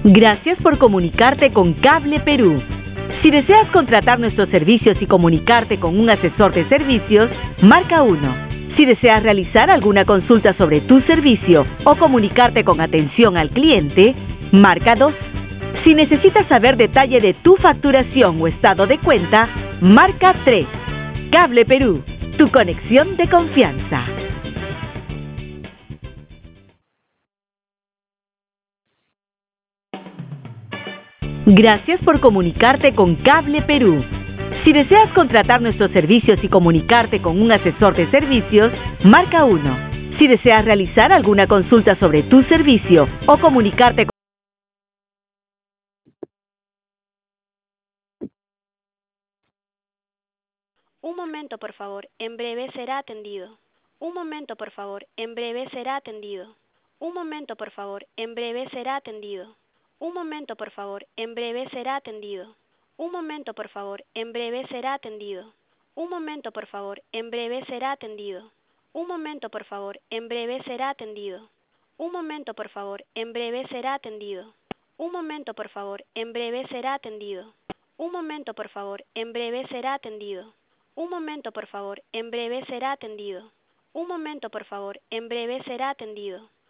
Gracias por comunicarte con Cable Perú. Si deseas contratar nuestros servicios y comunicarte con un asesor de servicios, marca 1. Si deseas realizar alguna consulta sobre tu servicio o comunicarte con atención al cliente, marca 2. Si necesitas saber detalle de tu facturación o estado de cuenta, marca 3. Cable Perú, tu conexión de confianza. Gracias por comunicarte con Cable Perú. Si deseas contratar nuestros servicios y comunicarte con un asesor de servicios, marca 1. Si deseas realizar alguna consulta sobre tu servicio o comunicarte con... Un momento, por favor. En breve será atendido. Un momento, por favor. En breve será atendido. Un momento, por favor. En breve será atendido. Un momento, por favor. En breve será atendido. Un momento, por favor. En breve será atendido. Un momento, por favor. En breve será atendido. Un momento, por favor. En breve será atendido. Un momento, por favor. En breve será atendido. Un momento, por favor. En breve será atendido. Un momento, por favor. En breve será atendido. Un momento, por favor. En breve será atendido. Un momento, por favor. En breve será atendido.